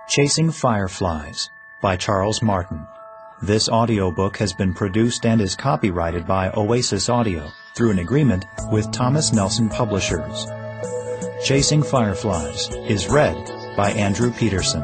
Chasing Fireflies by Charles Martin. This audiobook has been produced and is copyrighted by Oasis Audio through an agreement with Thomas Nelson Publishers. Chasing Fireflies is read by Andrew Peterson.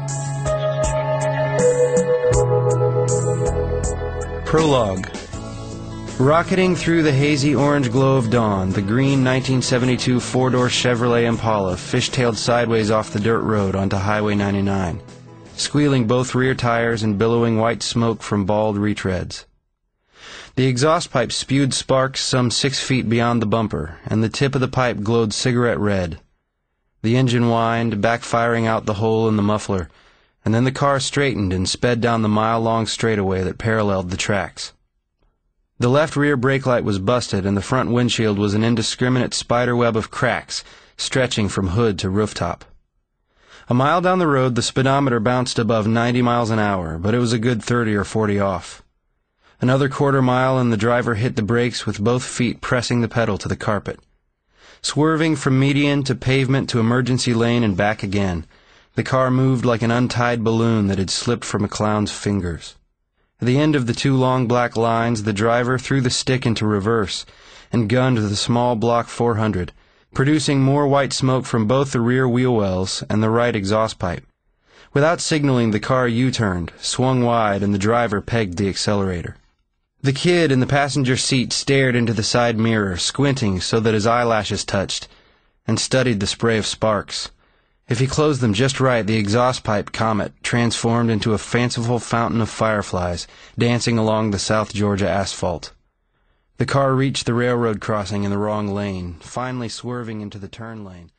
Prologue. Rocketing through the hazy orange glow of dawn, the green 1972 four-door Chevrolet Impala fishtailed sideways off the dirt road onto Highway 99, squealing both rear tires and billowing white smoke from bald retreads. The exhaust pipe spewed sparks some 6 feet beyond the bumper, and the tip of the pipe glowed cigarette red. The engine whined, backfiring out the hole in the muffler, and then the car straightened and sped down the mile-long straightaway that paralleled the tracks. The left rear brake light was busted, and the front windshield was an indiscriminate spiderweb of cracks stretching from hood to rooftop. A mile down the road, the speedometer bounced above 90 miles an hour, but it was a good 30 or 40 off. Another quarter mile, and the driver hit the brakes with both feet pressing the pedal to the carpet. Swerving from median to pavement to emergency lane and back again, the car moved like an untied balloon that had slipped from a clown's fingers. At the end of the 2 long black lines, the driver threw the stick into reverse and gunned the small block 400, producing more white smoke from both the rear wheel wells and the right exhaust pipe. Without signaling, the car U-turned, swung wide, and the driver pegged the accelerator. The kid in the passenger seat stared into the side mirror, squinting so that his eyelashes touched, and studied the spray of sparks. If he closed them just right, the exhaust pipe comet transformed into a fanciful fountain of fireflies dancing along the South Georgia asphalt. The car reached the railroad crossing in the wrong lane, finally swerving into the turn lane.